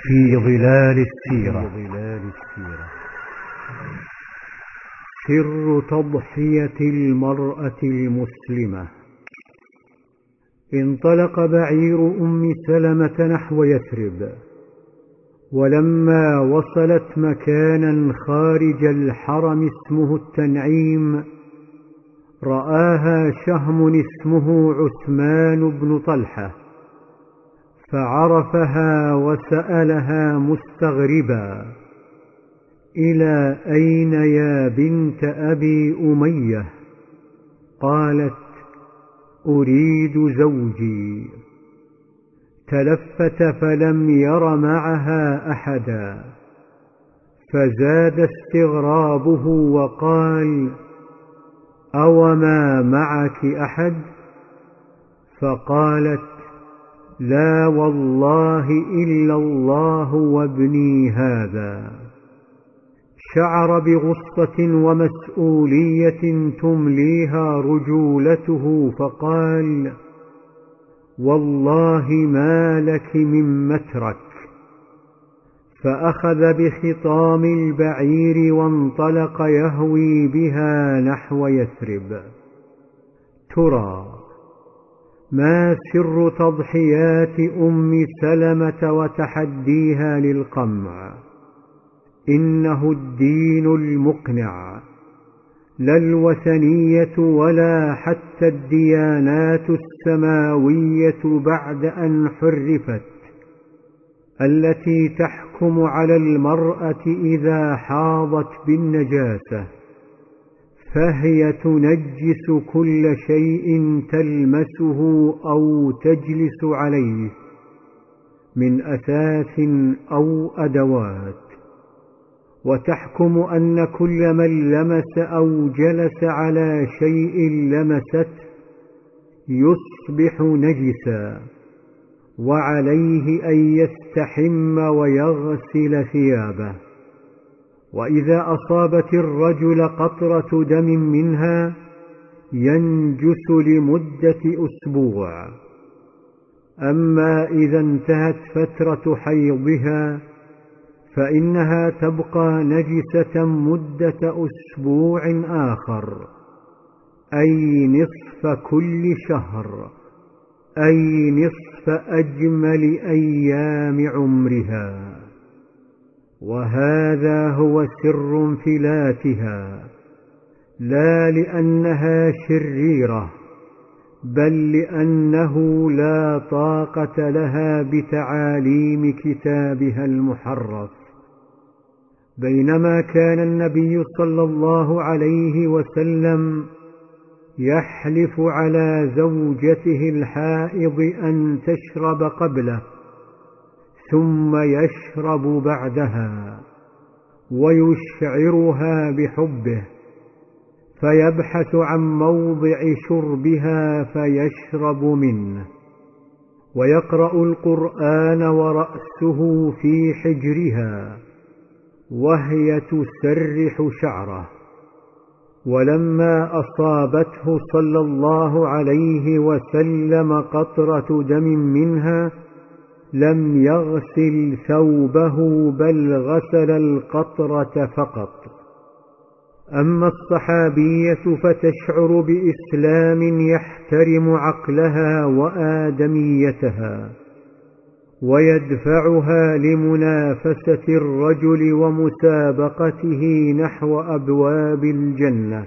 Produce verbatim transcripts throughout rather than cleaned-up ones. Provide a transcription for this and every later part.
في ظلال السيرة. سر تضحية المرأة المسلمة. انطلق بعير أم سلمة نحو يثرب، ولما وصلت مكانا خارج الحرم اسمه التنعيم، رآها شهم اسمه عثمان بن طلحة، فعرفها وسألها مستغربا: إلى أين يا بنت أبي أمية؟ قالت: أريد زوجي. تلفت فلم ير معها أحدا، فزاد استغرابه وقال: أوما معك أحد؟ فقالت: لا والله إلا الله وابني هذا. شعر بغصة ومسؤولية تمليها رجولته، فقال: والله ما لك من مترك. فأخذ بخطام البعير وانطلق يهوي بها نحو يثرب. ترى ما سر تضحيات أم سلمة وتحديها للقمع؟ إنه الدين المقنع، لا الوثنية ولا حتى الديانات السماوية بعد أن حرفت، التي تحكم على المرأة إذا حاضت بالنجاسة، فهي تنجس كل شيء تلمسه أو تجلس عليه من أثاث أو أدوات، وتحكم أن كل من لمس أو جلس على شيء لمست يصبح نجسا، وعليه أن يستحم ويغسل ثيابه. وإذا أصابت الرجل قطرة دم منها ينجس لمدة أسبوع. أما إذا انتهت فترة حيضها فإنها تبقى نجسة مدة أسبوع آخر، أي نصف كل شهر، أي نصف أجمل أيام عمرها. وهذا هو سر انفلاتها، لا لأنها شريرة، بل لأنه لا طاقة لها بتعاليم كتابها المحرف. بينما كان النبي صلى الله عليه وسلم يحلف على زوجته الحائض أن تشرب قبله ثم يشرب بعدها، ويشعرها بحبه، فيبحث عن موضع شربها فيشرب منه، ويقرأ القرآن ورأسه في حجرها وهي تسرح شعره. ولما أصابته صلى الله عليه وسلم قطرة دم منها لم يغسل ثوبه، بل غسل القطرة فقط. أما الصحابية فتشعر بإسلام يحترم عقلها وآدميتها، ويدفعها لمنافسة الرجل ومسابقته نحو أبواب الجنة.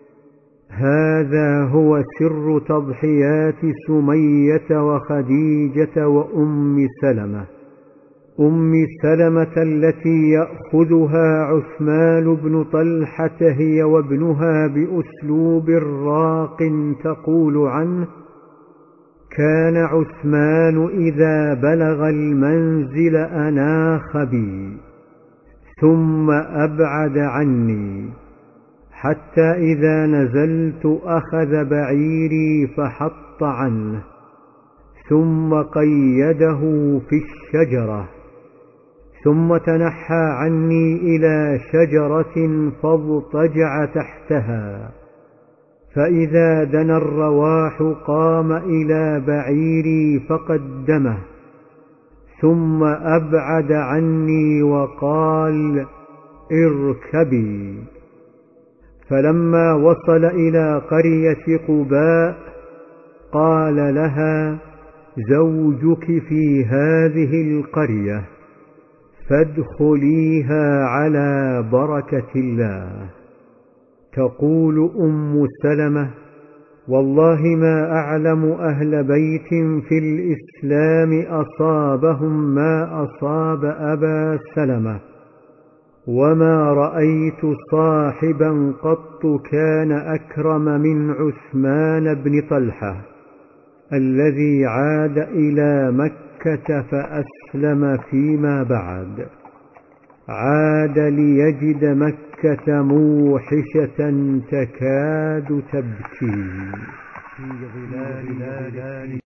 هذا هو سر تضحيات سمية وخديجة وأم سلمة. أم سلمة التي يأخذها عثمان بن طلحة هي وابنها بأسلوب راق تقول عنه: كان عثمان إذا بلغ المنزل أناخ بي ثم أبعد عني، حتى إذا نزلت أخذ بعيري فحط عنه، ثم قيده في الشجرة، ثم تنحى عني إلى شجرة فاضطجع تحتها، فإذا دنا الرواح قام إلى بعيري فقدمه، ثم أبعد عني وقال: اركبي. فلما وصل إلى قرية قباء قال لها: زوجك في هذه القرية، فادخليها على بركة الله. تقول أم سلمة: والله ما أعلم أهل بيت في الإسلام أصابهم ما أصاب أبا سلمة، وما رأيت صاحبا قط كان أكرم من عثمان بن طلحة الذي عاد إلى مكة فأسلم فيما بعد، عاد ليجد مكة موحشة تكاد تبكي في ظلال